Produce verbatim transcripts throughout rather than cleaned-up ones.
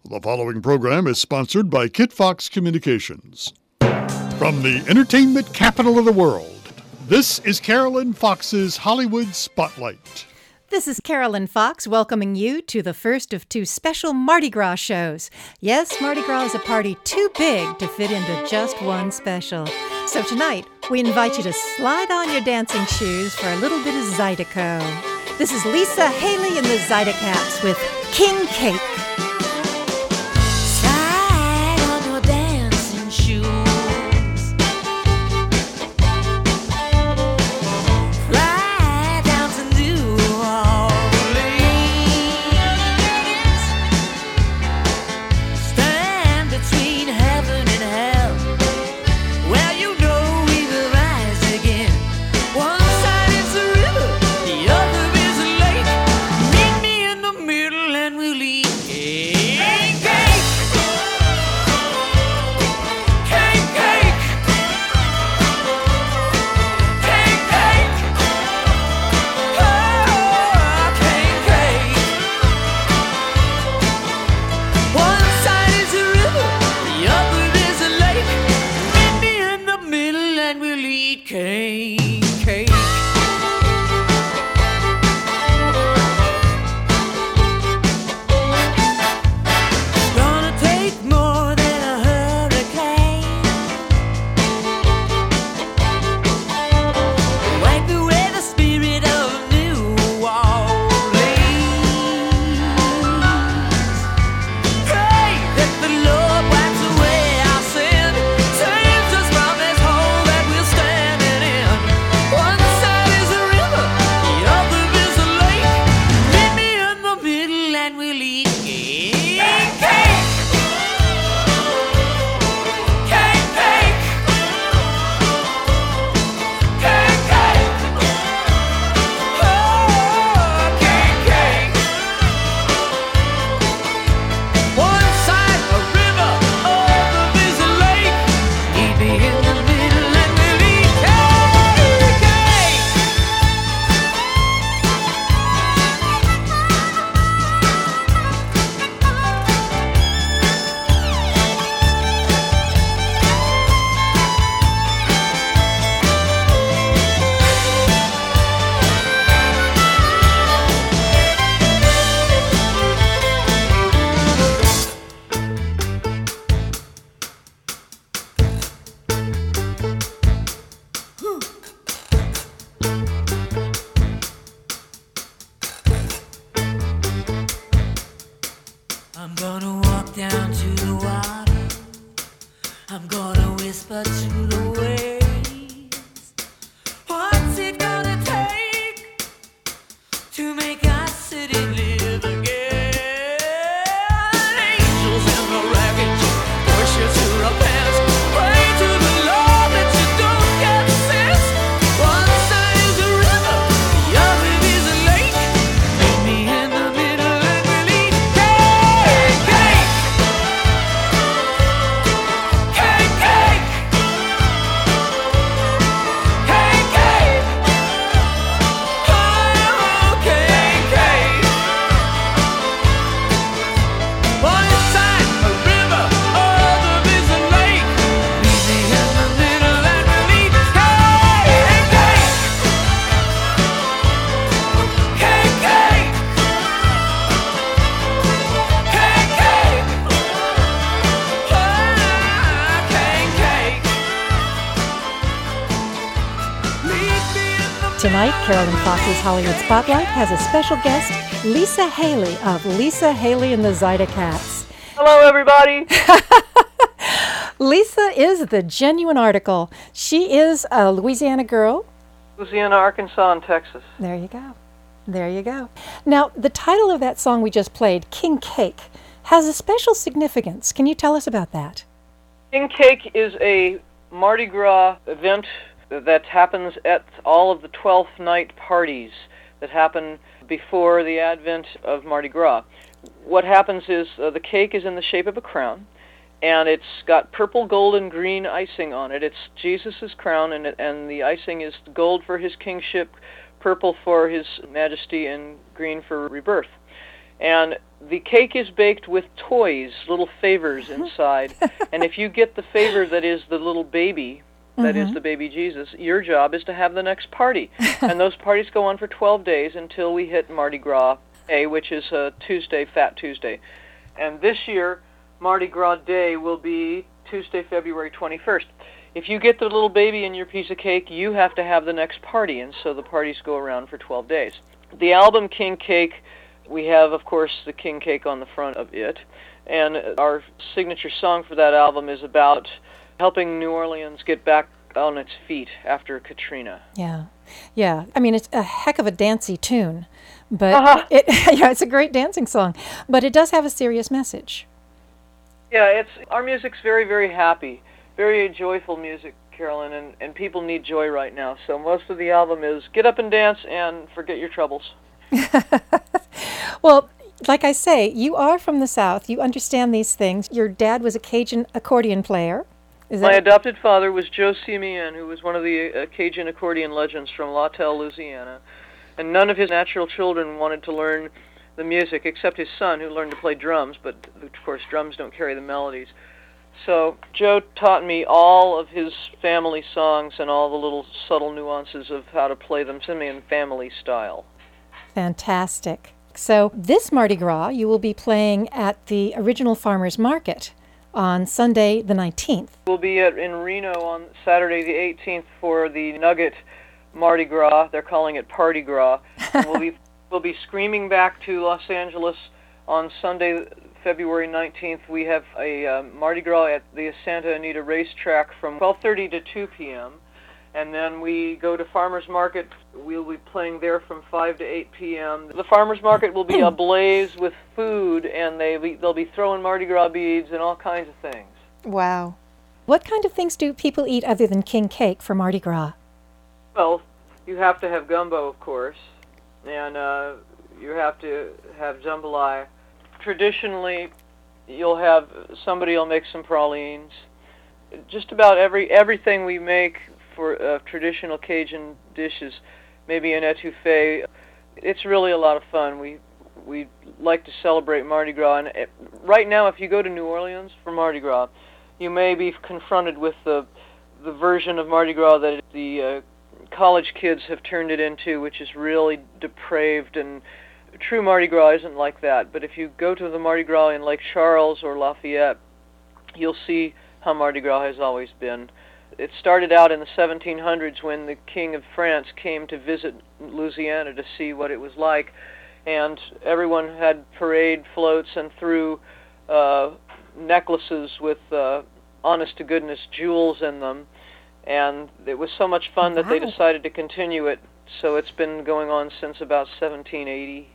The following program is sponsored by Kit Fox Communications. From the entertainment capital of the world, this is Carolyn Fox's Hollywood Spotlight. This is Carolyn Fox welcoming you to the first of two special Mardi Gras shows. Yes, Mardi Gras is a party too big to fit into just one special. So tonight, we invite you to slide on your dancing shoes for a little bit of Zydeco. This is Lisa Haley and the Zydecats with King Cake. Tonight, Carolyn Fox's Hollywood Spotlight has a special guest, Lisa Haley of Lisa Haley and the Zydecats. Hello, everybody. Lisa is the genuine article. She is a Louisiana girl. Louisiana, Arkansas, and Texas. There you go. There you go. Now, the title of that song we just played, King Cake, has a special significance. Can you tell us about that? King Cake is a Mardi Gras event that happens at all of the twelfth night parties that happen before the advent of Mardi Gras. What happens is uh, the cake is in the shape of a crown, and it's got purple, gold, and green icing on it. It's Jesus' crown, and, it, and the icing is gold for his kingship, purple for his majesty, and green for rebirth. And the cake is baked with toys, little favors inside. And if you get the favor that is the little baby, that mm-hmm. is the baby Jesus, your job is to have the next party. And those parties go on for twelve days until we hit Mardi Gras Day, which is a Tuesday, Fat Tuesday. And this year, Mardi Gras Day will be Tuesday, February twenty-first. If you get the little baby in your piece of cake, you have to have the next party, and so the parties go around for twelve days. The album King Cake, we have, of course, the King Cake on the front of it, and our signature song for that album is about helping New Orleans get back on its feet after Katrina. Yeah, yeah. I mean, it's a heck of a dancey tune, but uh-huh. it, yeah, it's a great dancing song, but it does have a serious message. Yeah, it's our music's very, very happy, very joyful music, Carolyn, and, and people need joy right now. So most of the album is get up and dance and forget your troubles. Well, like I say, you are from the South. You understand these things. Your dad was a Cajun accordion player. Is My that adopted father was Joe Simeon, who was one of the uh, Cajun accordion legends from Lawtell, Louisiana. And none of his natural children wanted to learn the music, except his son, who learned to play drums, but of course drums don't carry the melodies. So Joe taught me all of his family songs and all the little subtle nuances of how to play them, Simeon family style. Fantastic. So this Mardi Gras, you will be playing at the Original Farmers Market on Sunday the nineteenth. We'll be at, in Reno on Saturday the eighteenth for the Nugget Mardi Gras. They're calling it Party Gras. And we'll be we'll be screaming back to Los Angeles on Sunday, February nineteenth. We have a uh, Mardi Gras at the Santa Anita Racetrack from twelve thirty to two p.m. And then we go to Farmers Market. We'll be playing there from five to eight p.m. The Farmers Market will be ablaze with food, and they be, they'll be throwing Mardi Gras beads and all kinds of things. Wow. What kind of things do people eat other than king cake for Mardi Gras? Well, you have to have gumbo, of course, and uh, you have to have jambalaya. Traditionally, you'll have somebody will make some pralines. Just about every everything we make for uh, traditional Cajun dishes, maybe an etouffee. It's really a lot of fun. We we like to celebrate Mardi Gras, and it, right now, if you go to New Orleans for Mardi Gras, you may be confronted with the the version of Mardi Gras that the uh, college kids have turned it into, which is really depraved, and true Mardi Gras isn't like that. But if you go to the Mardi Gras in Lake Charles or Lafayette, you'll see how Mardi Gras has always been. It started out in the seventeen hundreds when the King of France came to visit Louisiana to see what it was like, and everyone had parade floats and threw uh, necklaces with uh, honest-to-goodness jewels in them, and it was so much fun that Wow. they decided to continue it, so it's been going on since about seventeen eighty.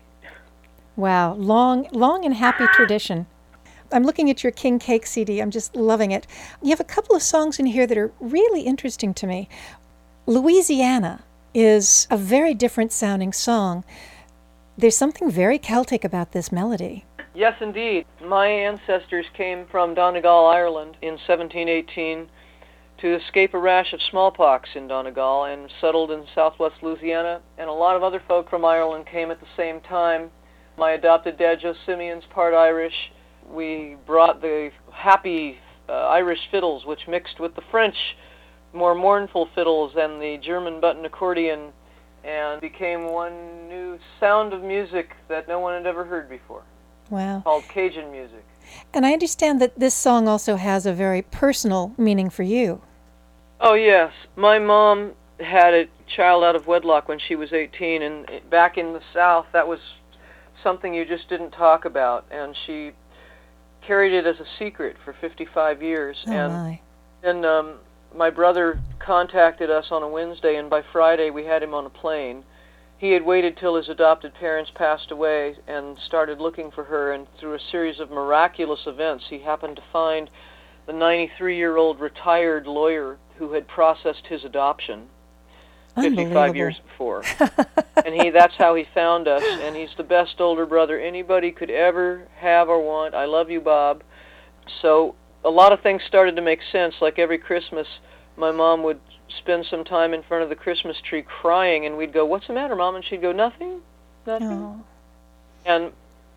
Wow, long, long and happy tradition. I'm looking at your King Cake C D. I'm just loving it. You have a couple of songs in here that are really interesting to me. Louisiana is a very different sounding song. There's something very Celtic about this melody. Yes, indeed. My ancestors came from Donegal, Ireland in seventeen eighteen to escape a rash of smallpox in Donegal and settled in southwest Louisiana, and a lot of other folk from Ireland came at the same time. My adopted dad, Joe Simeon's part Irish. We brought the happy uh, Irish fiddles, which mixed with the French, more mournful fiddles and the German button accordion, and became one new sound of music that no one had ever heard before. Wow. Called Cajun music. And I understand that this song also has a very personal meaning for you. Oh, yes. My mom had a child out of wedlock when she was eighteen, and back in the South, that was something you just didn't talk about, and she carried it as a secret for fifty-five years. Oh, and my. then um, my brother contacted us on a Wednesday, and by Friday we had him on a plane. He had waited till his adopted parents passed away and started looking for her, and through a series of miraculous events, he happened to find the ninety-three-year-old retired lawyer who had processed his adoption fifty-five years before. And he that's how he found us, and he's the best older brother anybody could ever have or want. I love you, Bob. So a lot of things started to make sense. Like every Christmas, my mom would spend some time in front of the Christmas tree crying, and we'd go, "What's the matter, Mom?" And she'd go, "Nothing, nothing." Oh. And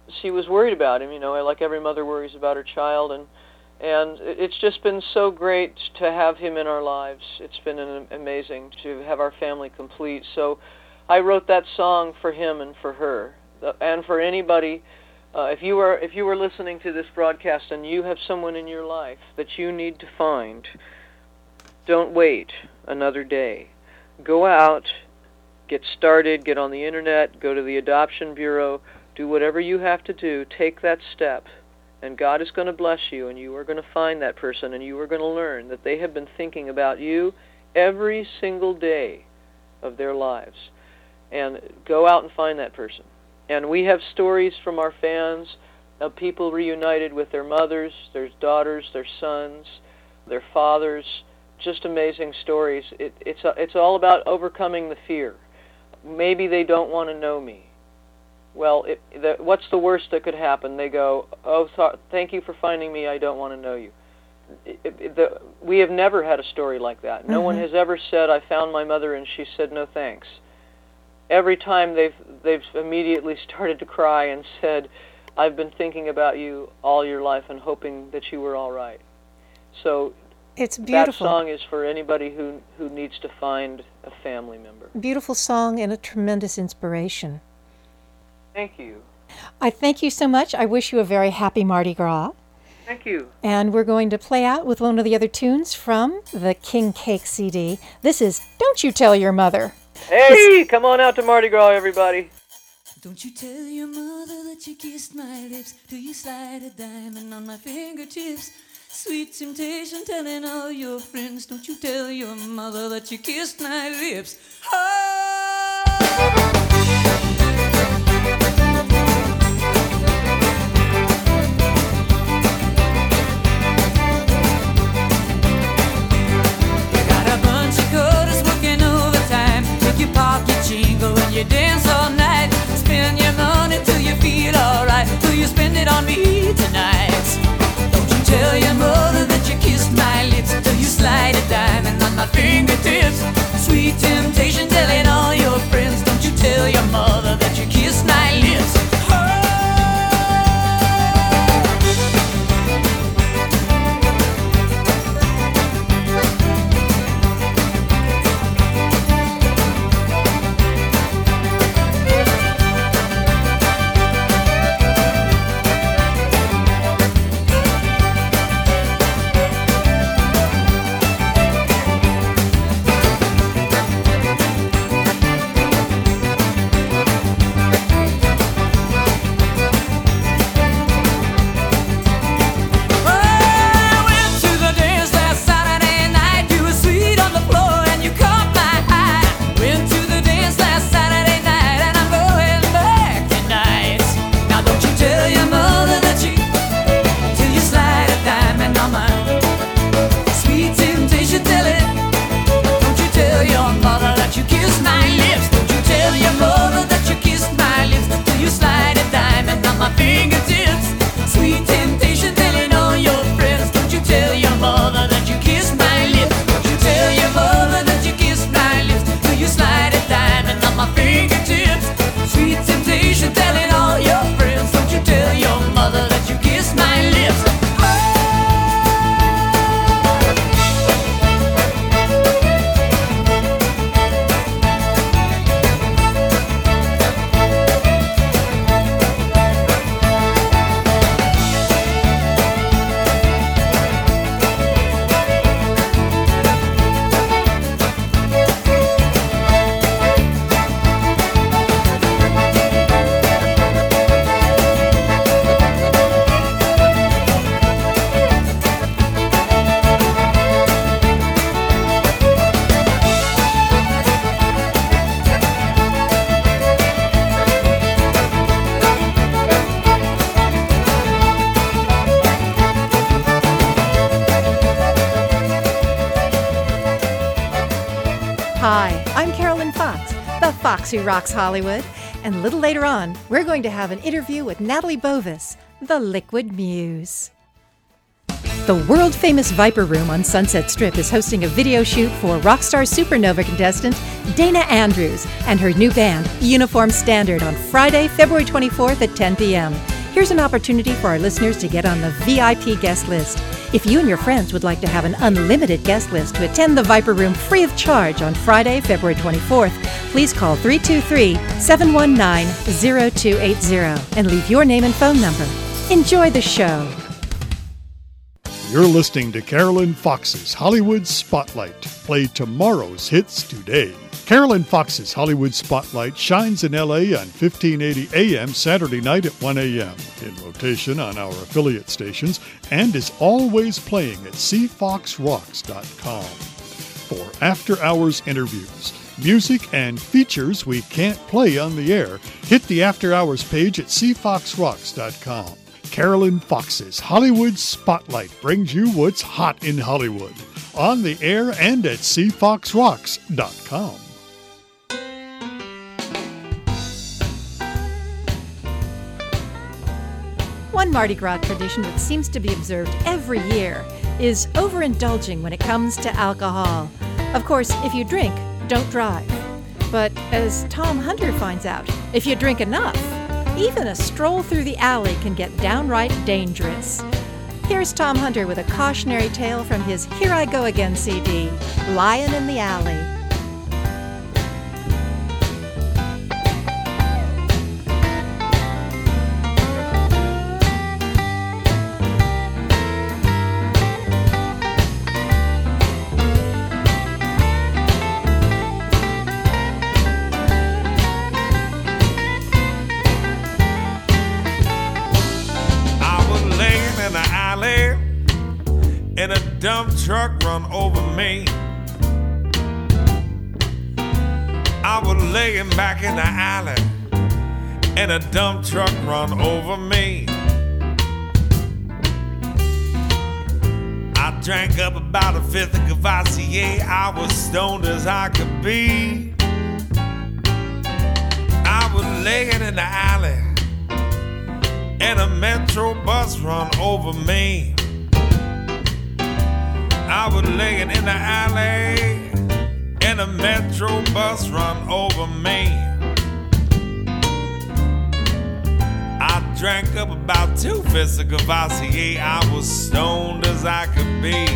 she was worried about him, you know, like every mother worries about her child, and and it's just been so great to have him in our lives. It's been an amazing to have our family complete. So I wrote that song for him and for her, and for anybody. Uh, if you are if you were listening to this broadcast and you have someone in your life that you need to find, don't wait another day. Go out, get started, get on the internet, go to the adoption bureau, do whatever you have to do, take that step, and God is going to bless you, and you are going to find that person, and you are going to learn that they have been thinking about you every single day of their lives. And go out and find that person. And we have stories from our fans of people reunited with their mothers, their daughters, their sons, their fathers. Just amazing stories. It, it's it's all about overcoming the fear. Maybe they don't want to know me. Well, it, the, what's the worst that could happen? They go, oh, th- thank you for finding me. I don't want to know you. It, it, the, we have never had a story like that. No mm-hmm. one has ever said, I found my mother and she said no thanks. Every time they've they've immediately started to cry and said, I've been thinking about you all your life and hoping that you were all right. So it's beautiful. That song is for anybody who, who needs to find a family member. Beautiful song and a tremendous inspiration. Thank you. I thank you so much. I wish you a very happy Mardi Gras. Thank you. And we're going to play out with one of the other tunes from the King Cake C D. This is Don't You Tell Your Mother. Hey, this... come on out to Mardi Gras, everybody. Don't you tell your mother that you kissed my lips. Do you slide a diamond on my fingertips? Sweet temptation telling all your friends. Don't you tell your mother that you kissed my lips. Oh! Park your jingle and you dance all night. Spend your money till you feel alright. Will you spend it on me tonight? Don't you tell your mother that you kissed my lips. Till you slide a diamond on my fingertips. Sweet temptation telling all your friends. Don't you tell your mother that you kissed my lips. Hi, I'm Carolyn Fox, the Fox Who Rocks Hollywood, and a little later on, we're going to have an interview with Natalie Bovis, the Liquid Muse. The world-famous Viper Room on Sunset Strip is hosting a video shoot for Rockstar Supernova contestant Dana Andrews and her new band, Uniform Standard, on Friday, February twenty-fourth at ten p.m. here's an opportunity for our listeners to get on the V I P guest list. If you and your friends would like to have an unlimited guest list to attend the Viper Room free of charge on Friday, February twenty-fourth, please call three two three, seven one nine, zero two eight zero and leave your name and phone number. Enjoy the show. You're listening to Carolyn Fox's Hollywood Spotlight. Play tomorrow's hits today. Carolyn Fox's Hollywood Spotlight shines in L A on fifteen eighty A M Saturday night at one A M, in rotation on our affiliate stations, and is always playing at c fox rocks dot com. For after-hours interviews, music, and features we can't play on the air, hit the after-hours page at c fox rocks dot com. Carolyn Fox's Hollywood Spotlight brings you what's hot in Hollywood, on the air and at c fox rocks dot com. One Mardi Gras tradition that seems to be observed every year is overindulging when it comes to alcohol. Of course, if you drink, don't drive. But as Tom Hunter finds out, if you drink enough, even a stroll through the alley can get downright dangerous. Here's Tom Hunter with a cautionary tale from his Here I Go Again C D, Lion in the Alley. And a dump truck run over me. I was laying back in the alley, and a dump truck run over me. I drank up about a fifth of Cavassier. I was stoned as I could be. I was laying in the alley, and a metro bus run over me. I was laying in the alley, and a metro bus run over me. I drank up about two fifths of Cavassier. I was stoned as I could be.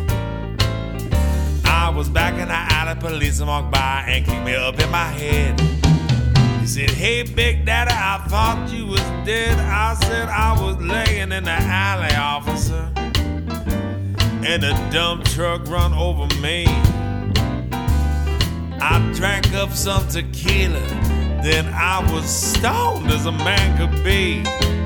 I was back in the alley, police walked by and kicked me up in my head. He said, "Hey, Big Daddy, I thought you was dead." I said, "I was laying in the alley, officer, and a dump truck run over me." I drank up some tequila, then I was stoned as a man could be.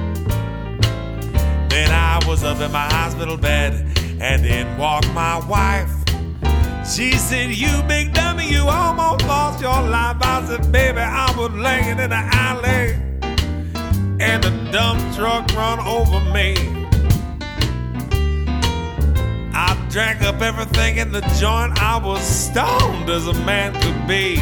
Then I was up in my hospital bed, and then walked my wife. She said, "You big dummy, you almost lost your life." I said, "Baby, I was laying in the alley, and a dump truck run over me." I drank up everything in the joint. I was stoned as a man could be.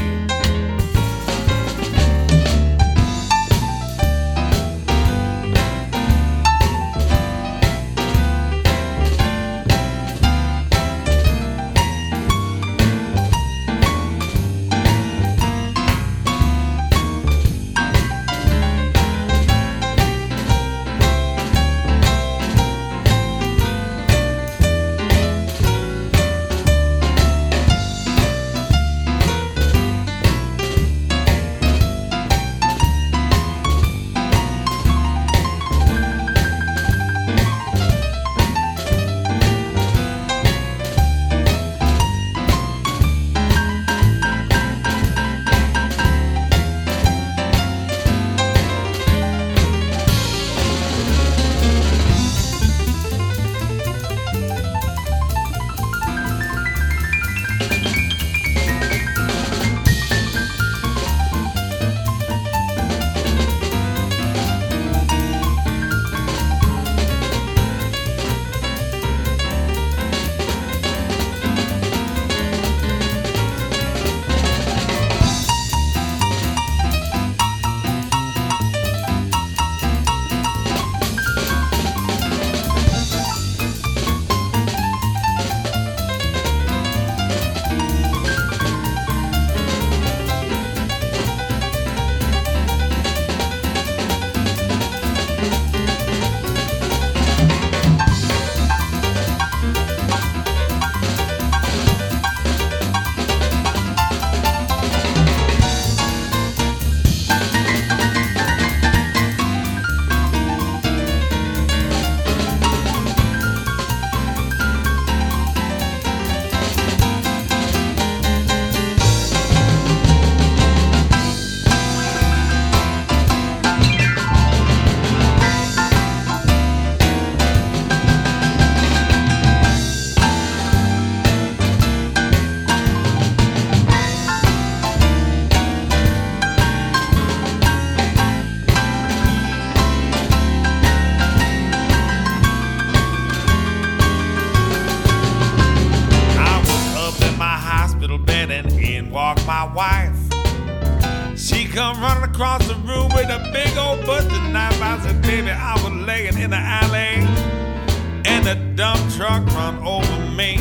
my wife. She come running across the room with a big old butcher knife. I said, baby, I was laying in the alley, and a dump truck run over me.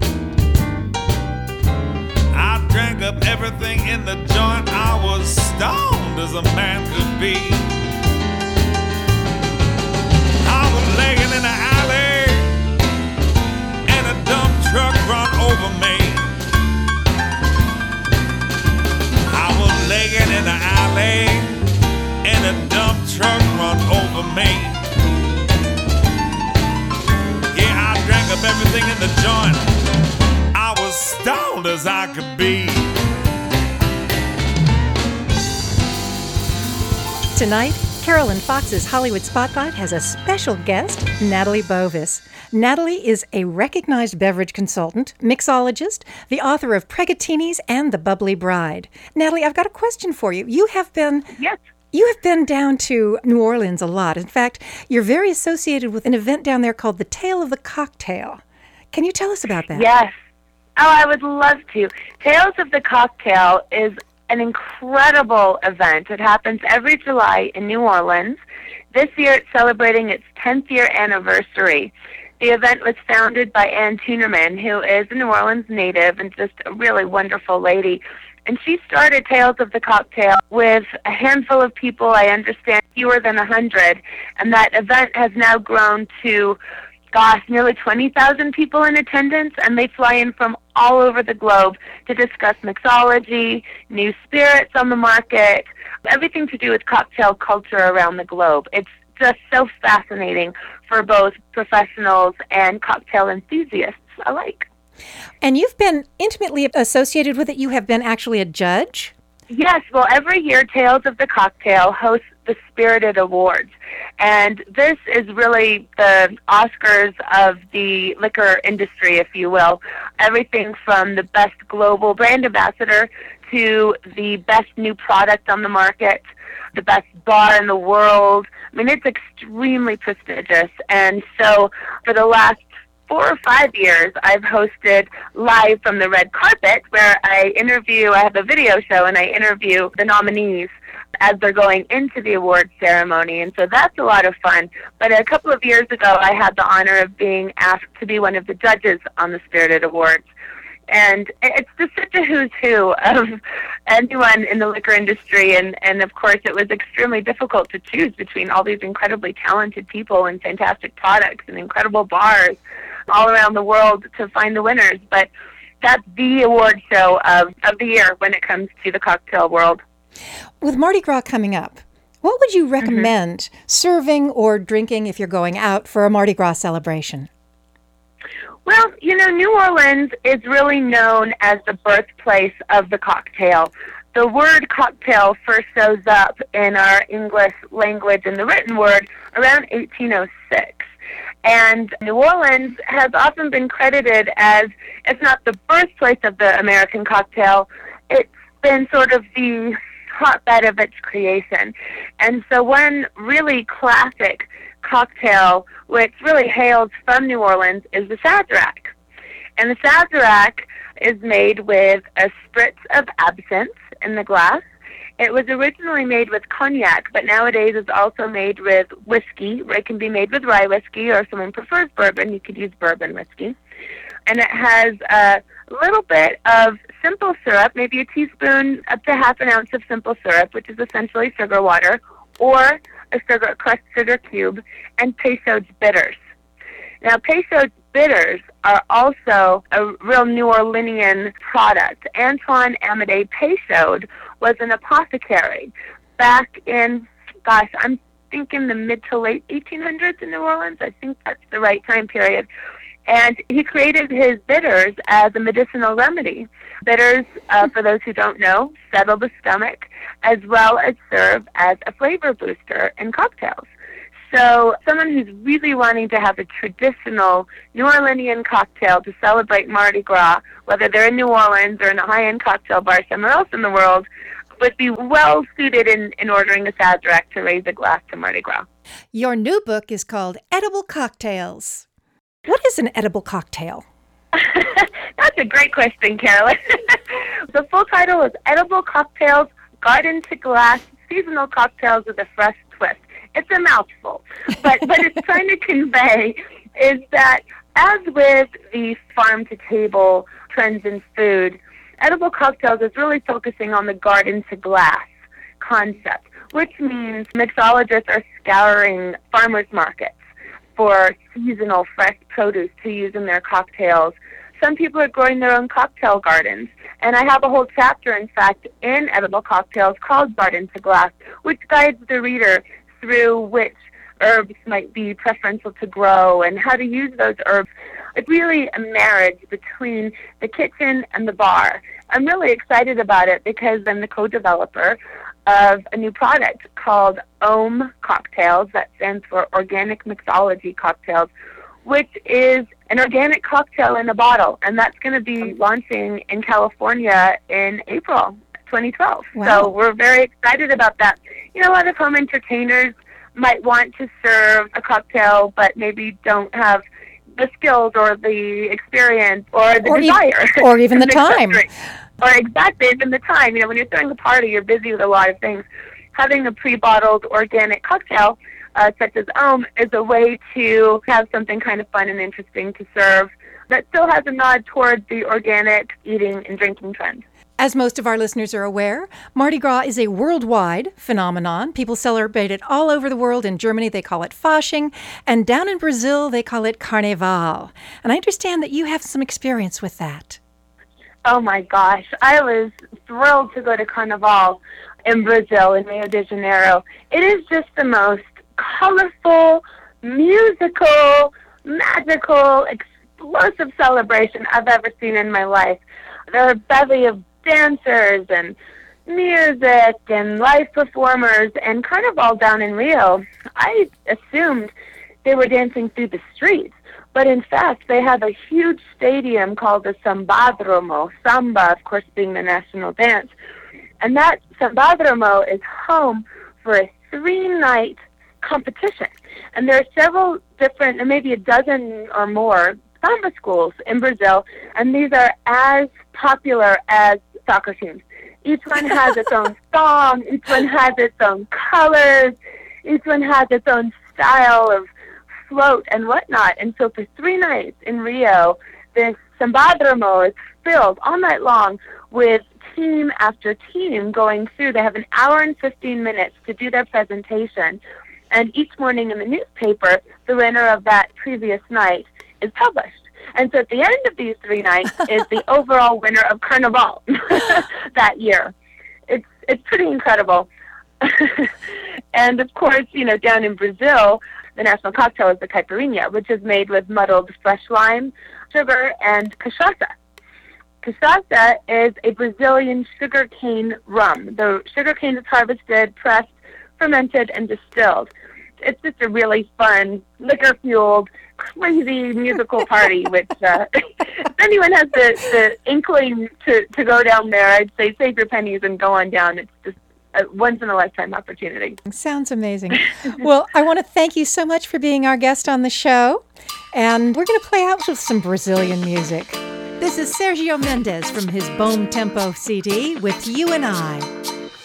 I drank up everything in the joint. I was stoned as a man could be. I was laying in the alley, and a dump truck run over me. I was laying in the alley, and a dump truck run over me. Yeah, I drank up everything in the joint. I was stoned as I could be. Tonight, Carolyn Fox's Hollywood Spotlight has a special guest, Natalie Bovis. Natalie is a recognized beverage consultant, mixologist, the author of Pregatinis and The Bubbly Bride. Natalie, I've got a question for you. You have been... Yes. You have been down to New Orleans a lot. In fact, you're very associated with an event down there called the Tale of the Cocktail. Can you tell us about that? Yes. Oh, I would love to. Tales of the Cocktail is an incredible event. It happens every July in New Orleans. This year it's celebrating its tenth year anniversary. The event was founded by Ann Tunerman, who is a New Orleans native and just a really wonderful lady. And she started Tales of the Cocktail with a handful of people, I understand fewer than one hundred. And that event has now grown to, gosh, nearly twenty thousand people in attendance, and they fly in from all over the globe to discuss mixology, new spirits on the market, everything to do with cocktail culture around the globe. It's just so fascinating for both professionals and cocktail enthusiasts alike. And you've been intimately associated with it. You have been actually a judge? Yes. Well, every year, Tales of the Cocktail hosts the Spirited Awards. And this is really the Oscars of the liquor industry, if you will. Everything from the best global brand ambassador to the best new product on the market, the best bar in the world. I mean, it's extremely prestigious. And so for the last four or five years, I've hosted Live from the Red Carpet, where I interview, I have a video show, and I interview the nominees as they're going into the award ceremony. And so that's a lot of fun. But a couple of years ago, I had the honor of being asked to be one of the judges on the Spirited Awards. And it's just such a who's who of anyone in the liquor industry. And, and of course, it was extremely difficult to choose between all these incredibly talented people and fantastic products and incredible bars all around the world to find the winners. But that's the award show of, of the year when it comes to the cocktail world. With Mardi Gras coming up, what would you recommend mm-hmm. serving or drinking if you're going out for a Mardi Gras celebration? Well, you know, New Orleans is really known as the birthplace of the cocktail. The word cocktail first shows up in our English language in the written word around eighteen oh six. And New Orleans has often been credited as, if not the birthplace of the American cocktail, it's been sort of the hotbed of its creation. And so one really classic cocktail, which really hails from New Orleans, is the Sazerac. And the Sazerac is made with a spritz of absinthe in the glass. It was originally made with cognac, but nowadays it's also made with whiskey. It can be made with rye whiskey, or if someone prefers bourbon, you could use bourbon whiskey. And it has a little bit of simple syrup, maybe a teaspoon up to half an ounce of simple syrup, which is essentially sugar water, or a sugar, crushed sugar cube, and Peychaud's bitters. Now, Peychaud's bitters are also a real New Orleanian product. Antoine Amédée Peychaud was an apothecary back in, gosh, I'm thinking the mid to late eighteen hundreds in New Orleans. I think that's the right time period. And he created his bitters as a medicinal remedy. Bitters, uh, for those who don't know, settle the stomach, as well as serve as a flavor booster in cocktails. So someone who's really wanting to have a traditional New Orleanian cocktail to celebrate Mardi Gras, whether they're in New Orleans or in a high-end cocktail bar somewhere else in the world, would be well suited in, in ordering a Sazerac to raise a glass to Mardi Gras. Your new book is called Edible Cocktails. What is an edible cocktail? That's That's a great question, Carolyn. The full title is Edible Cocktails, Garden to Glass, Seasonal Cocktails with a Fresh Twist. It's a mouthful, but what it's trying to convey is that, as with the farm-to-table trends in food, Edible Cocktails is really focusing on the garden to glass concept, which means mixologists are scouring farmers markets for seasonal fresh produce to use in their cocktails. Some people are growing their own cocktail gardens, and I have a whole chapter, in fact, in Edible Cocktails called Garden to Glass, which guides the reader through which herbs might be preferential to grow and how to use those herbs. It's really a marriage between the kitchen and the bar. I'm really excited about it because I'm the co-developer of a new product called O M Cocktails, that stands for Organic Mixology Cocktails, which is an organic cocktail in a bottle, and that's going to be launching in California in April twenty twelve. Wow. So we're very excited about that. You know, a lot of home entertainers might want to serve a cocktail, but maybe don't have the skills or the experience or the or desire. E- or even the time. Or exactly, even the time. You know, when you're throwing a party, you're busy with a lot of things. Having a pre-bottled organic cocktail, uh, such as O M, is a way to have something kind of fun and interesting to serve that still has a nod toward the organic eating and drinking trend. As most of our listeners are aware, Mardi Gras is a worldwide phenomenon. People celebrate it all over the world. In Germany, they call it Fasching, and down in Brazil, they call it Carnaval. And I understand that you have some experience with that. Oh my gosh, I was thrilled to go to Carnaval in Brazil, in Rio de Janeiro. It is just the most colorful, musical, magical, explosive celebration I've ever seen in my life. There are a bevy of dancers and music and live performers, and Carnival down in Rio, I assumed they were dancing through the streets. But in fact, they have a huge stadium called the Sambadromo, samba, of course, being the national dance. And that Sambadromo is home for a three-night competition. And there are several different, maybe a dozen or more, samba schools in Brazil, and these are as popular as soccer teams. Each one has its own song, each one has its own colors, each one has its own style of float and whatnot. And so for three nights in Rio, the Sambadromo is filled all night long with team after team going through. They have an hour and fifteen minutes to do their presentation. And each morning in the newspaper, the winner of that previous night is published. And so at the end of these three nights is the overall winner of Carnival that year. It's it's pretty incredible. And of course, you know, down in Brazil, the national cocktail is the caipirinha, which is made with muddled fresh lime, sugar, and cachaça. Cachaça is a Brazilian sugarcane rum. The sugarcane is harvested, pressed, fermented, and distilled. It's just a really fun, liquor-fueled, crazy musical party, which uh, if anyone has the, the inkling to, to go down there, I'd say save your pennies and go on down. It's just a once-in-a-lifetime opportunity. Sounds amazing. Well, I want to thank you so much for being our guest on the show. And we're going to play out with some Brazilian music. This is Sergio Mendes from his Bom Tempo C D with You and I.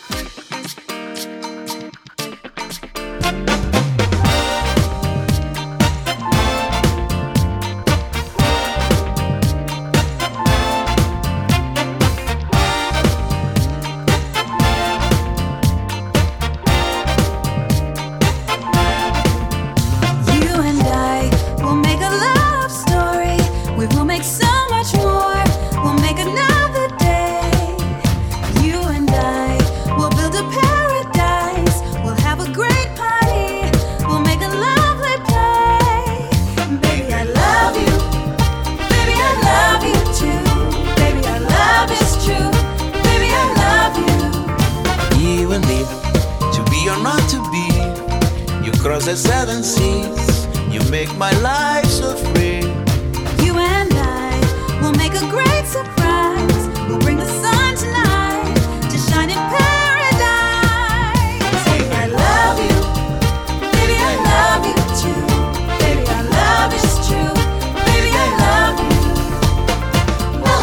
Across the seven seas, you make my life so free. You and I will make a great surprise. We'll bring the sun tonight to shine in paradise. Baby, I love you. Baby, I love you too. Baby, our love is true. Baby, I love you.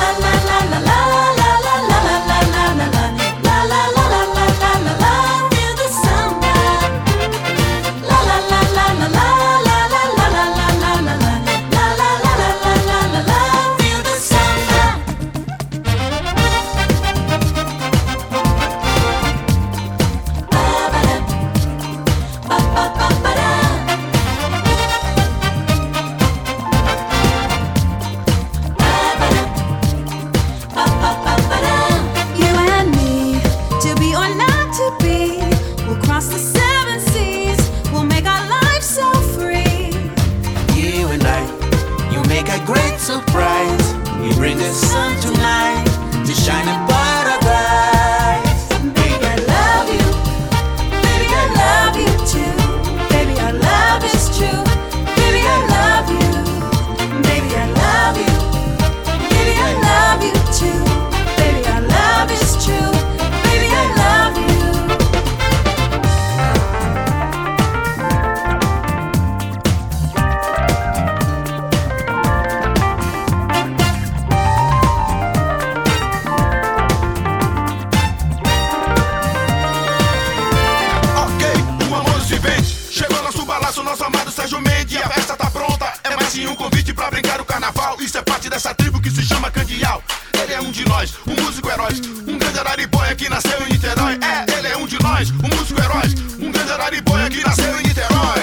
surprise. We bring the sun tonight to shine in paradise. Baby, I love you. Baby, I love you too. Baby, our love is true. Baby, I love you. Baby, I love you. Baby, I love you too. Baby, our love is true. Baby, I love you. Um convite pra brincar o carnaval. Isso é parte dessa tribo que se chama Candial. Ele é um de nós, um músico herói, um grande araribóia que nasceu em Niterói. É, ele é um de nós, um músico herói, um grande araribóia que nasceu em Niterói.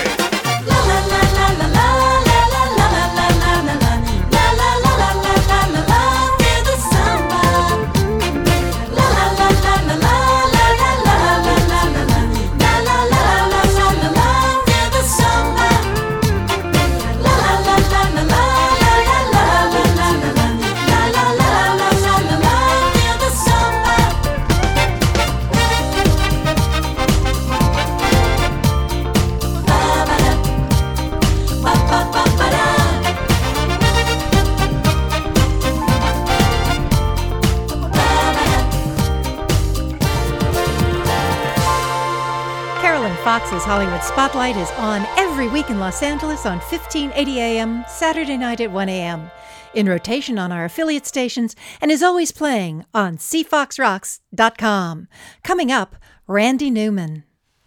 Fox's Hollywood Spotlight is on every week in Los Angeles on fifteen eighty A M, Saturday night at one A M, in rotation on our affiliate stations, and is always playing on c fox rocks dot com. Coming up, Randy Newman.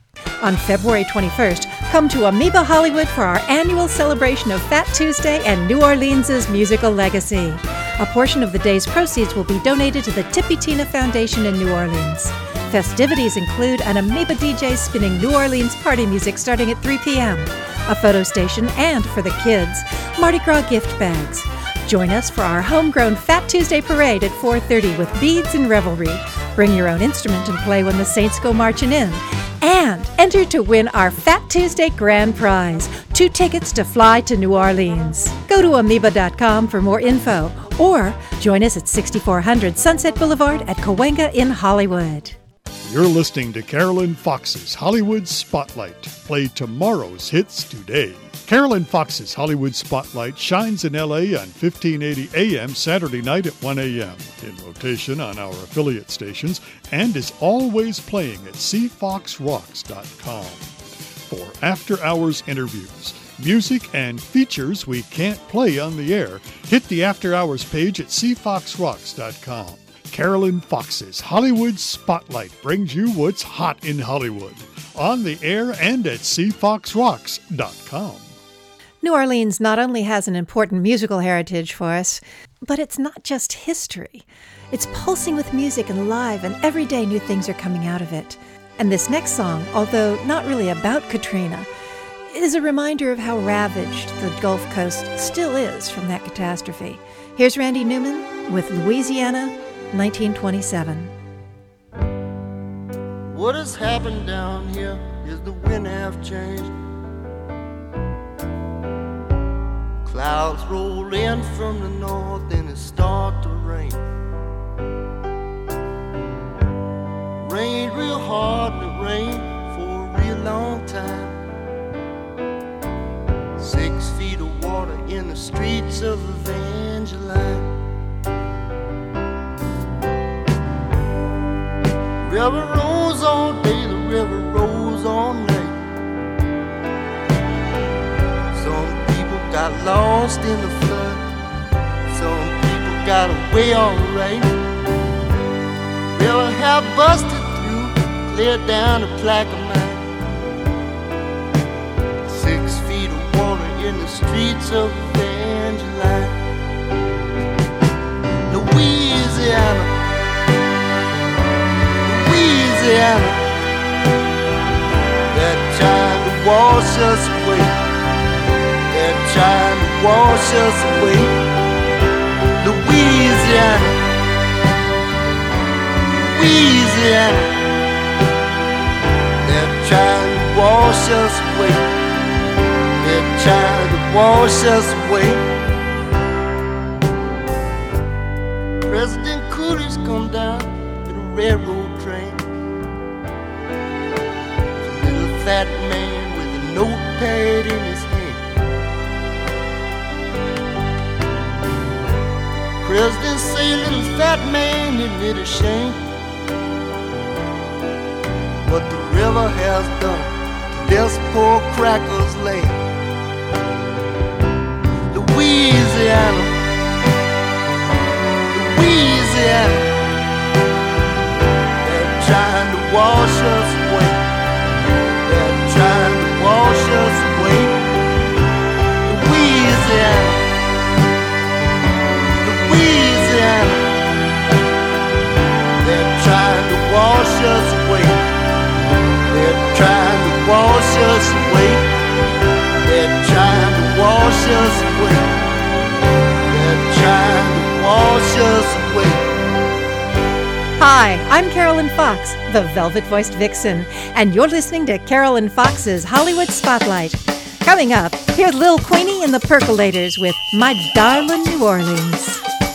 On February twenty-first, come to Amoeba Hollywood for our annual celebration of Fat Tuesday and New Orleans' musical legacy. A portion of the day's proceeds will be donated to the Tippy Tina Foundation in New Orleans. Festivities include an Amoeba D J spinning New Orleans party music starting at three P M, a photo station, and, for the kids, Mardi Gras gift bags. Join us for our homegrown Fat Tuesday parade at four thirty with beads and revelry. Bring your own instrument and play when the Saints go marching in. And enter to win our Fat Tuesday grand prize, two tickets to fly to New Orleans. Go to amoeba dot com for more info, or join us at sixty-four hundred Sunset Boulevard at Cahuenga in Hollywood. You're listening to Carolyn Fox's Hollywood Spotlight. Play tomorrow's hits today. Carolyn Fox's Hollywood Spotlight shines in L A on fifteen eighty A M Saturday night at one A M, in rotation on our affiliate stations, and is always playing at c fox rocks dot com. For after-hours interviews, music, and features we can't play on the air, hit the after-hours page at c fox rocks dot com. Carolyn Fox's Hollywood Spotlight brings you what's hot in Hollywood, on the air and at c fox rocks dot com. New Orleans not only has an important musical heritage for us, but it's not just history. It's pulsing with music and live, and every day new things are coming out of it. And this next song, although not really about Katrina, is a reminder of how ravaged the Gulf Coast still is from that catastrophe. Here's Randy Newman with Louisiana, nineteen twenty-seven. What has happened down here is the wind have changed. Clouds roll in from the north and it start to rain. Rained real hard and it rained for a real long time. Six feet of water in the streets of Evangeline. River rolls all day, the river rolls all night. Some people got lost in the flood. Some people got away alright. River have busted through, cleared down the Plaquemine. Six feet of water in the streets of Evangeline. Louisiana, Louisiana, they're trying to wash us away. They're trying to wash us away. Louisiana, Louisiana, they're trying to wash us away. They're trying to wash us away. President Coolidge come down in a railroad train. A little fat man with a notepad in his hand. President say, little fat man, isn't it a shame what the river has done to this poor cracker's land? Louisiana, Louisiana, they're trying to wash us away. They're trying to wash us away. Louisiana, Louisiana, they're trying to wash us away. They're trying to wash us away. They're trying to wash us away. They're trying to wash us away. Hi, I'm Carolyn Fox, the velvet-voiced vixen, and you're listening to Carolyn Fox's Hollywood Spotlight. Coming up, here's Lil Queenie and the Percolators with My Darlin' New Orleans.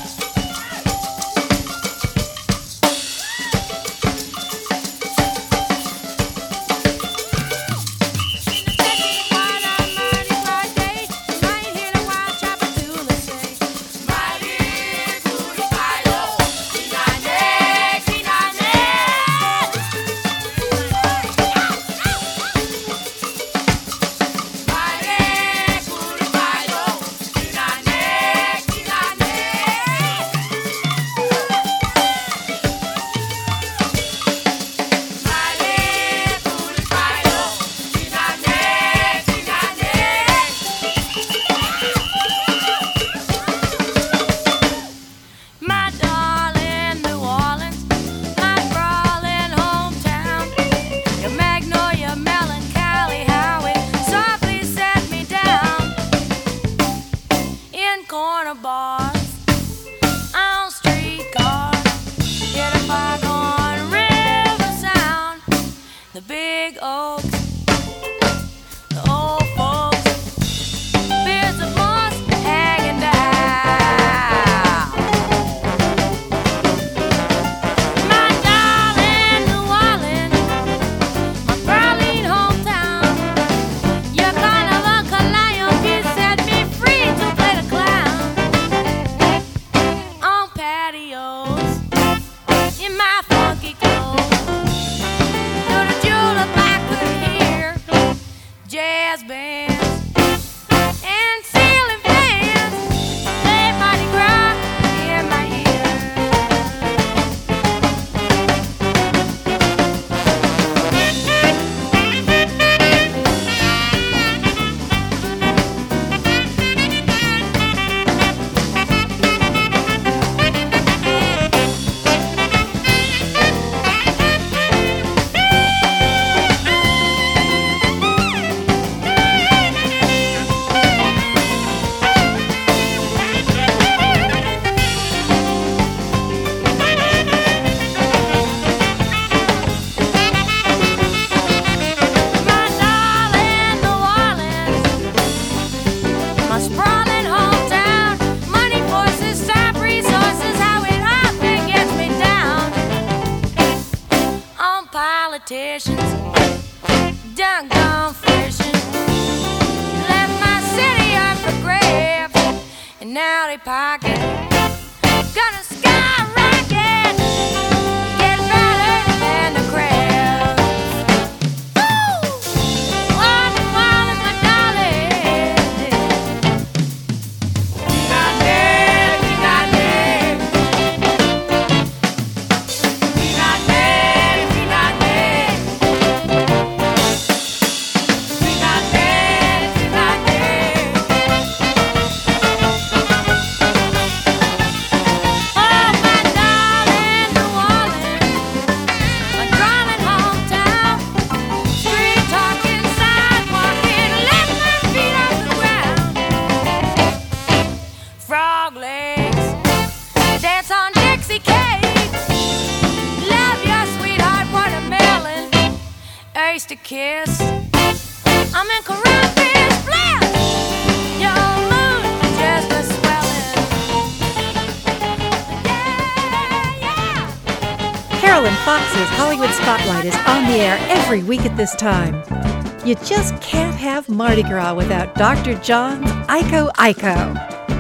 To kiss, I'm in Caribbean bliss. Your mood just a swelling. Yeah. Carolyn Fox's Hollywood Spotlight is on the air every week at this time. You just can't have Mardi Gras without Doctor John's Iko Iko.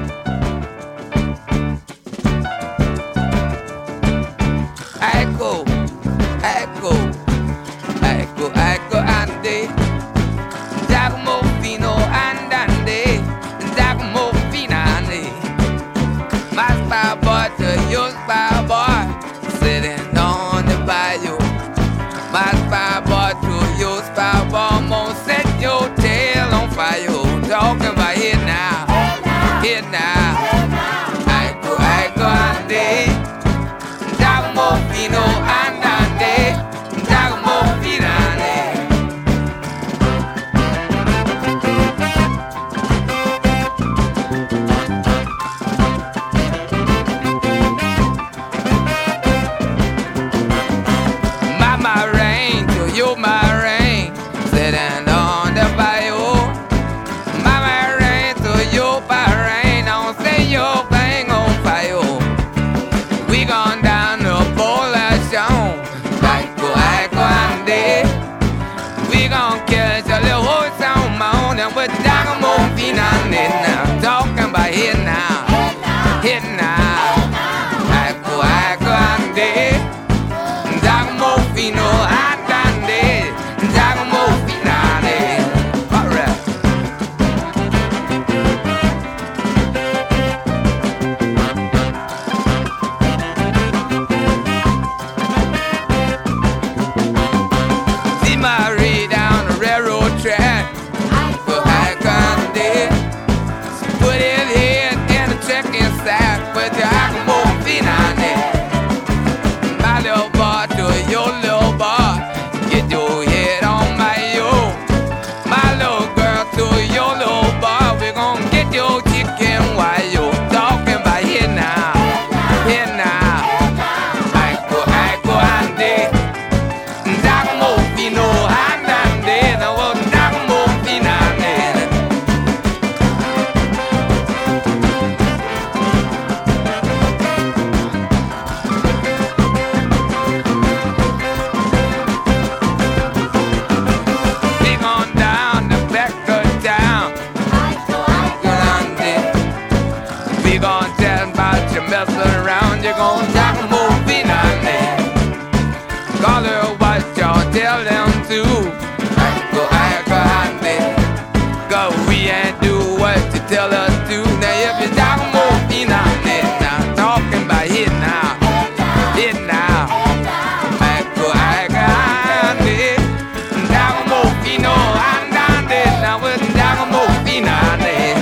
Iko, Iko, Iko, Iko, ande, Giacomo fino andande, Giacomo fino ande. My spy boy to your spy boy, sitting on the bayou. My spy boy to your spy boy, I'm gonna set your tail on fire. Talking about it now, here now. Iko, Iko, ande, Giacomo fino andande, Giacomo fino ande. Mama rain, to you my rain, sitting on the bayou. Mama rain, to you my rain, don't say your thing on fire. We gone down the Bolashon, Iko, Iko, ande. We gon' catch a little horse on my own, and we're Giacomo fino ande now. Talking about here now, here now. Iko, Iko, ande. Giacomo fino andande, Giacomo fino ande. All right. See Marie down the railroad track, Iko, Iko, ande. Put his head in the chicken sack, with Giacomo fino ande. My little boy to your little boy, get your head on my yo. My little girl to your little boy, we gon' get your chicken while you talking about here now, here now. Iko, Iko, ande, Giacomo fino andande, now what Giacomo fino ande. We gone down the back of town, Grande. We gon' tell about you messing around, you gon' Giacomo fino ande. Call her what y'all tell them to, Iko, Iko, ande. Go we ain't do what you tell us to. Now if you Giacomo fino ande, now talking about it now, it now. Iko, Iko, ande, Giacomo fino andande, now with Giacomo fino ande.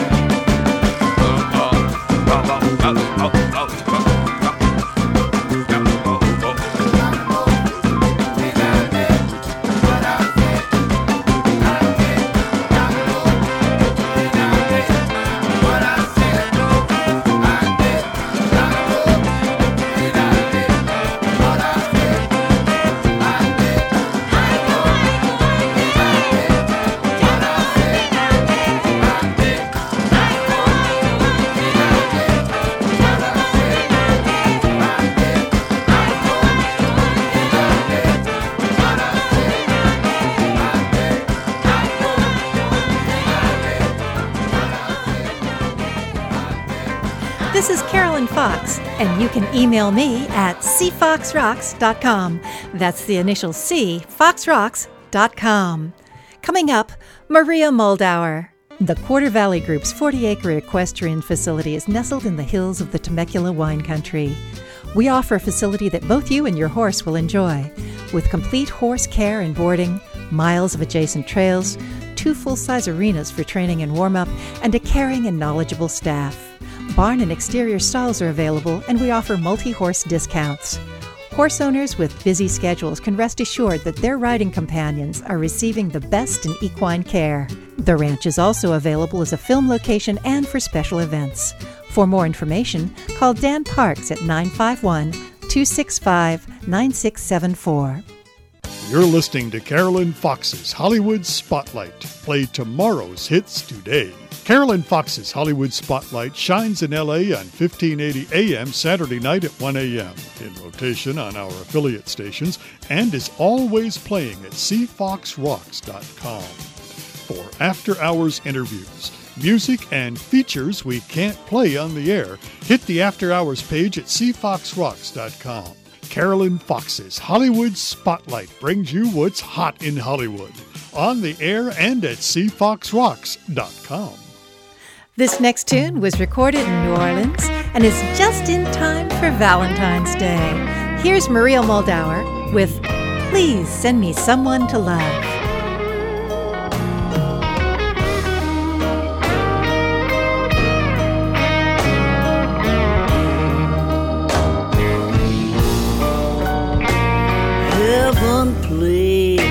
This is Carolyn Fox, and you can email me at c fox rocks dot com. That's the initial C, fox rocks dot com. Coming up, Maria Moldauer. The Quarter Valley Group's forty-acre equestrian facility is nestled in the hills of the Temecula wine country. We offer a facility that both you and your horse will enjoy, with complete horse care and boarding, miles of adjacent trails, two full-size arenas for training and warm-up, and a caring and knowledgeable staff. Barn and exterior stalls are available, and we offer multi-horse discounts. Horse owners with busy schedules can rest assured that their riding companions are receiving the best in equine care. The ranch is also available as a film location and for special events. For more information, call Dan Parks at nine five one, two six five, nine six seven four. You're listening to Carolyn Fox's Hollywood Spotlight. Play tomorrow's hits today. Carolyn Fox's Hollywood Spotlight shines in L A on fifteen eighty A M Saturday night at one A M, in rotation on our affiliate stations, and is always playing at c fox rocks dot com. For after-hours interviews, music, and features we can't play on the air, hit the After Hours page at c fox rocks dot com. Carolyn Fox's Hollywood Spotlight brings you what's hot in Hollywood, on the air and at c fox rocks dot com. This next tune was recorded in New Orleans and is just in time for Valentine's Day. Here's Maria Muldaur with Please Send Me Someone to Love. Heaven, please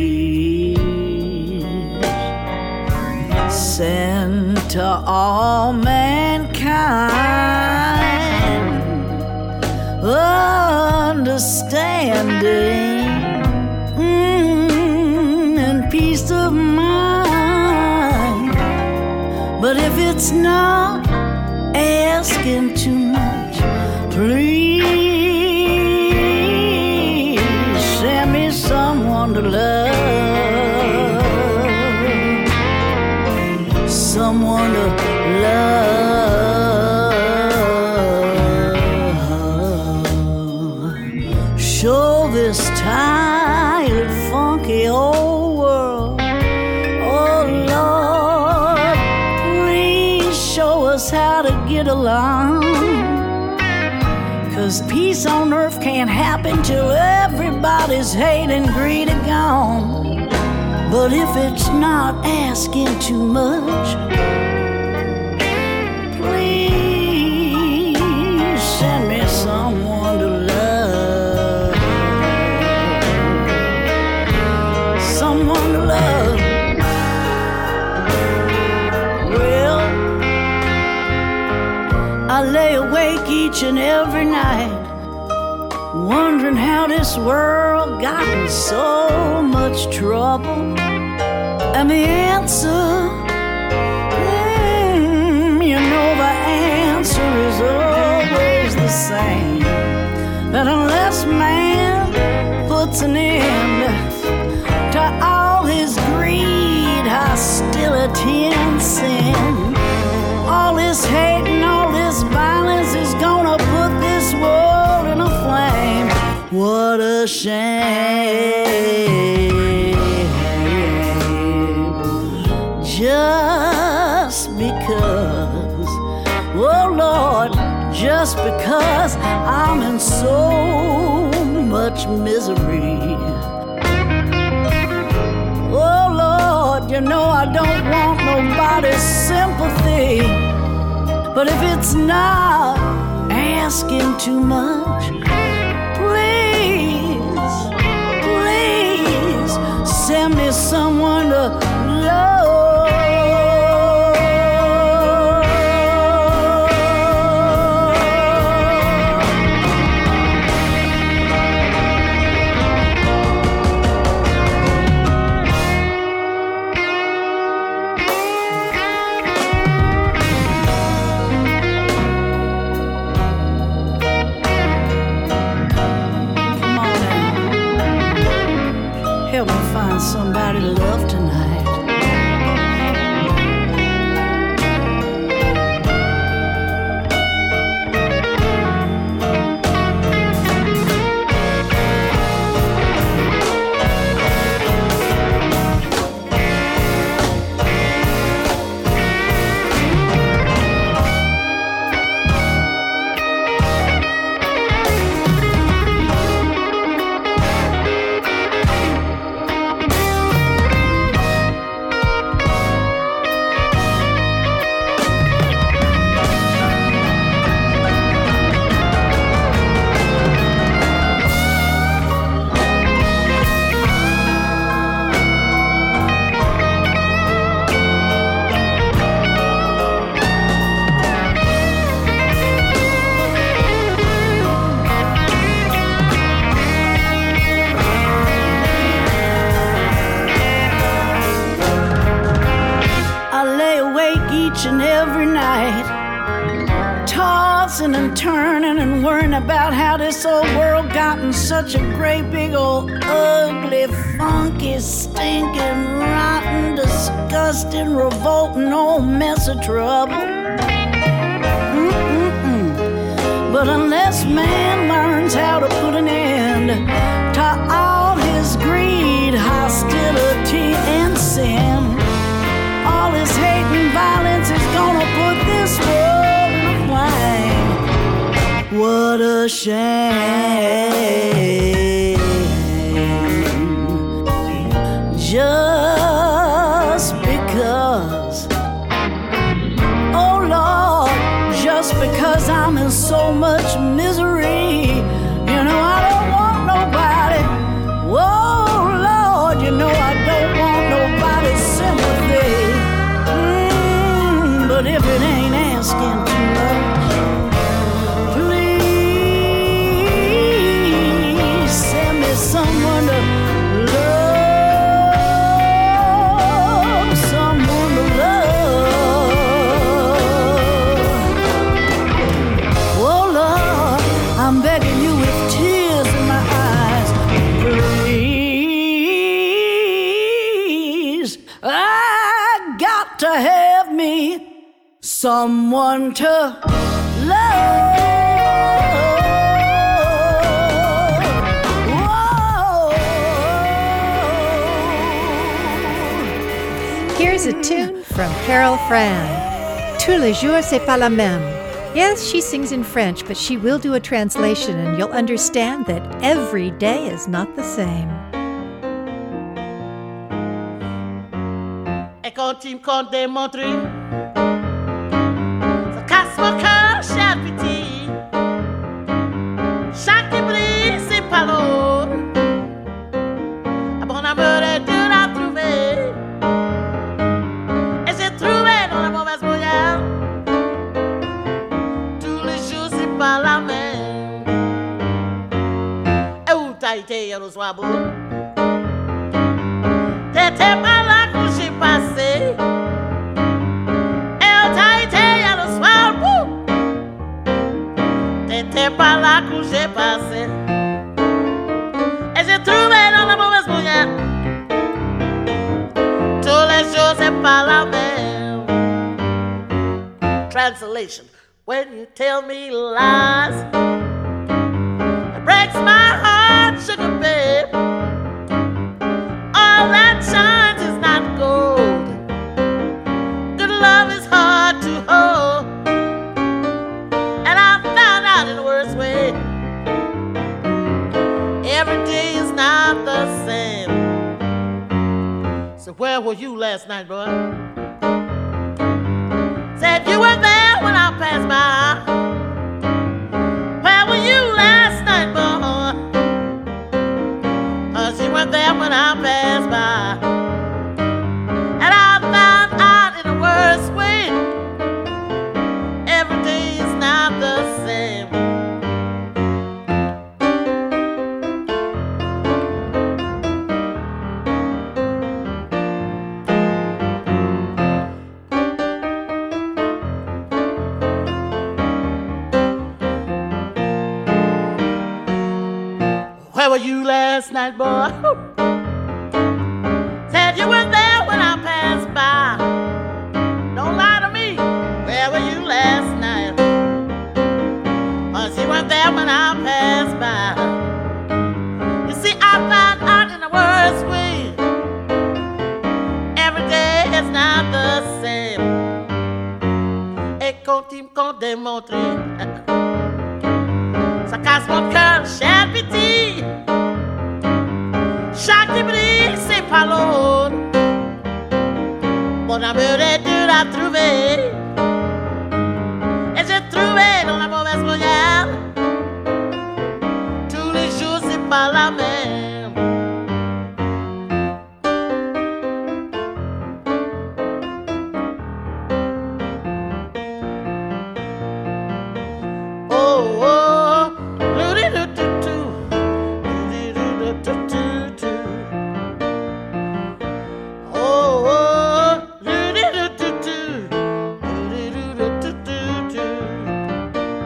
send to all mankind understanding mm, and peace of mind. But if it's not asking too much, please send me someone to love, someone to love. Show this tired, funky old world, oh Lord, please show us how to get along. 'Cause peace on earth can't happen till everybody's hate and greed are gone. But if it's not asking too much, please send me someone to love, someone to love. Well, I lay awake each and every night, wondering how this world got in so much trouble. And the answer, mm, you know the answer is always the same. That unless man puts an end to all his greed, hostility and sin, all this hate and all this violence is gonna put this world in a flame. What a shame. Just because, oh Lord, just because I'm in so much misery. Oh Lord, you know I don't want nobody's sympathy. But if it's not asking too much, please, please send me someone to love. tossing and turning and worrying about how this old world got in such a great big old ugly, funky, stinking, rotten, disgusting, revolting old mess of trouble. Mm-mm-mm. But unless man learns how to put an end to all his greed, hostility, and sin, all his hate and violence is gonna put this world in a flame. What a shame. Just because, oh Lord, just because I'm in so much misery, you know I don't want nobody. Whoa, Lord, you know I don't want nobody's sympathy. Mm, but if it ain't asking too much, please send me someone to love, someone to love. Oh Lord, I'm begging you with tears in my eyes, please, I got to have me someone to love. Here's a tune from Carol Fran. Tous les jours, c'est pas la même. Yes, she sings in French, but she will do a translation and you'll understand that every day is not the same. Et quand il me compte démontrer, ça casse mon cœur, cher petit. Chaque qui brille, c'est pas l'autre. Un bon amour est dur à trouver. Et j'ai trouvé dans la mauvaise moyenne. Tous les jours, c'est pas la même. Et où t'as été hier au soir beau? T'étais pas là quand j'ai passé. Et où t'as été hier au soir beau? T'étais pas là quand j'ai passé. Et j'ai trouvé dans la mauvaise moyenne. Tous les jours, c'est pas la même. Translation: when you tell me lies, it breaks my heart, sugar babe. All that shines is not gold. Good love is hard to hold. And I found out in the worst way. Every day is not the same. So where were you last night, boy? Said you were there when I passed by. Where were you last night, boy? Cause you were there when I passed by. And I found out in the worst way. Every day is not the same. Where were you last night, boy? Said you were there when I passed by. Don't lie to me. Where were you last night? Cause you weren't there when I passed by. You see, I found out in the worst way. Every day is not the same. Et quand il me compte démontrer, ça casse mon cœur, cher petit. Chaque qui brille, c'est pas l'autre. Mon amour est dur à trouver. Et j'ai trouvé dans la mauvaise moyenne. Tous les jours, c'est pas la même. Oh, oh, do-do-do-do-do. Do-do-do-do-do. Oh, oh, do-do-do-do-do. Do-do-do-do-do.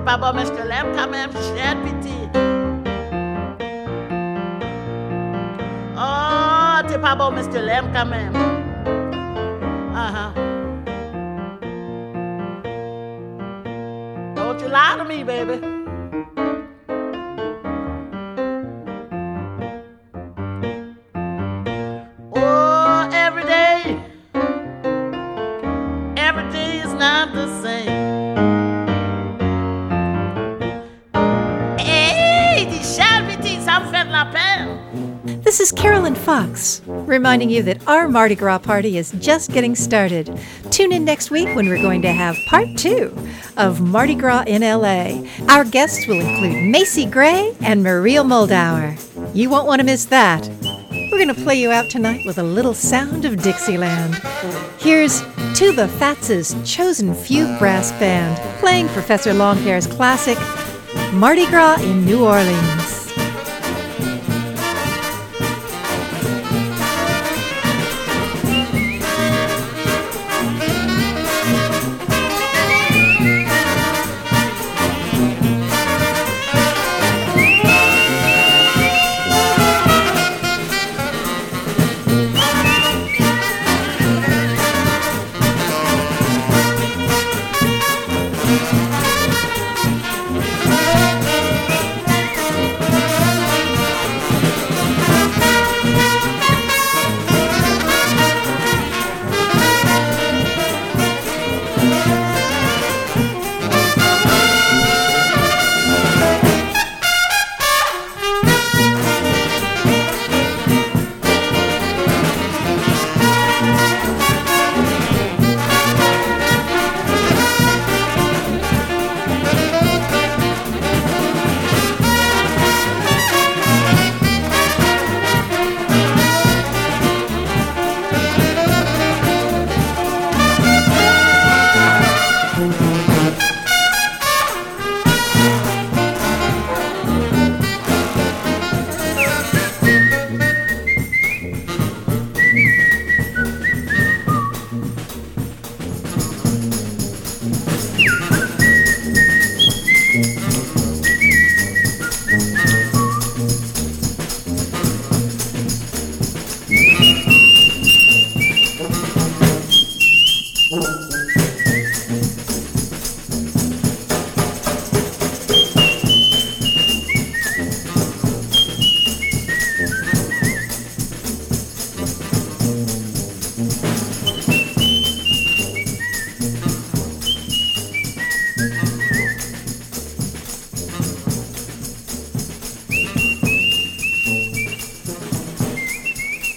Papa, Mister Lamb, come and shed pity. Oh, the Papa, Mister Lamb, come in. Uh-huh. Don't you lie to me, baby. Oh, every day, every day is not the same. Hey, the shed pity, ça me fait de la peine. This is Carolyn Fox, reminding you that our Mardi Gras party is just getting started. Tune in next week when we're going to have part two of Mardi Gras in L A. Our guests will include Macy Gray and Maria Moldauer. You won't want to miss that. We're going to play you out tonight with a little sound of Dixieland. Here's Tuba Fatz's Chosen Few Brass Band playing Professor Longhair's classic, Mardi Gras in New Orleans.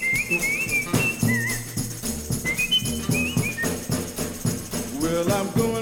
Well, I'm going